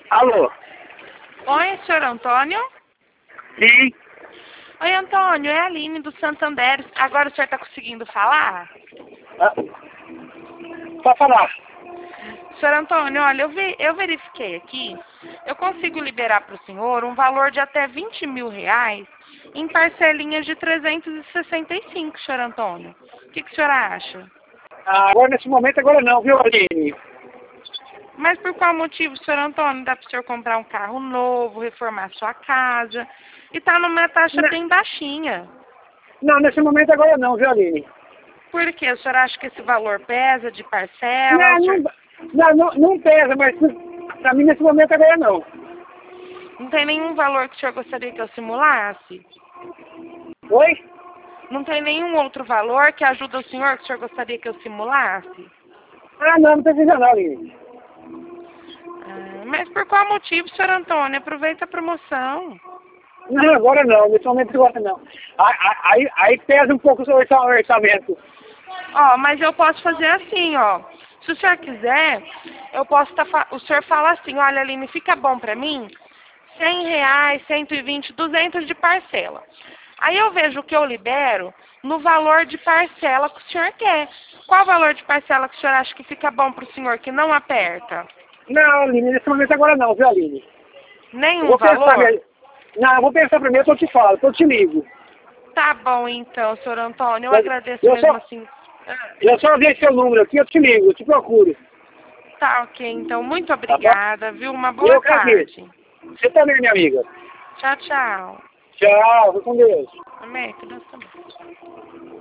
Alô? Oi, senhor Antônio? Sim. Oi, Antônio, é a Aline do Santander. Agora o senhor está conseguindo falar? Ah, pode falar. Senhor Antônio, olha, eu verifiquei aqui, eu consigo liberar para o senhor um valor de até R$ 20.000 em parcelinhas de 365, senhor Antônio. O que o senhor acha? Agora, nesse momento, agora não, viu, Aline? Mas por qual motivo, senhor Antônio? Dá para o senhor comprar um carro novo, reformar sua casa e tá numa taxa Não, bem baixinha. não, nesse momento, agora não, viu, Aline? Por quê? O senhor acha que esse valor pesa de parcela? Não, O senhor não pesa, mas pra mim, nesse momento, agora não. não tem nenhum valor que o senhor gostaria que eu simulasse? Oi? Não tem nenhum outro valor que ajuda o senhor que o senhor gostaria que eu simulasse? Não precisa não, Aline. Mas por qual motivo, senhor Antônio? Aproveita a promoção. Não, agora não, nesse momento, agora não. Aí pesa um pouco o seu orçamento. Ó, mas eu posso fazer assim, ó. Se o senhor quiser, eu posso o senhor fala assim, olha, Aline, fica bom pra mim? R$ 100, 120, 200 de parcela. Aí eu vejo o que eu libero no valor de parcela que o senhor quer. Qual o valor de parcela que o senhor acha que fica bom pro senhor, que não aperta? Não, Aline, nesse momento, agora não, viu, Aline? Eu Nenhum vou pensar valor? mesmo. Não, eu vou pensar primeiro, eu te falo, eu te ligo. Tá bom então, senhor Antônio. Eu Eu, agradeço eu mesmo só, assim. eu só vejo seu número aqui, eu te ligo, eu te procuro. Tá ok, então. Muito Tá bom? obrigada, viu? Uma boa Eu que agradeço. tarde. Você também, minha amiga. Tchau, tchau. Tchau, fica com Deus. Amém. Que Deus te abençoe.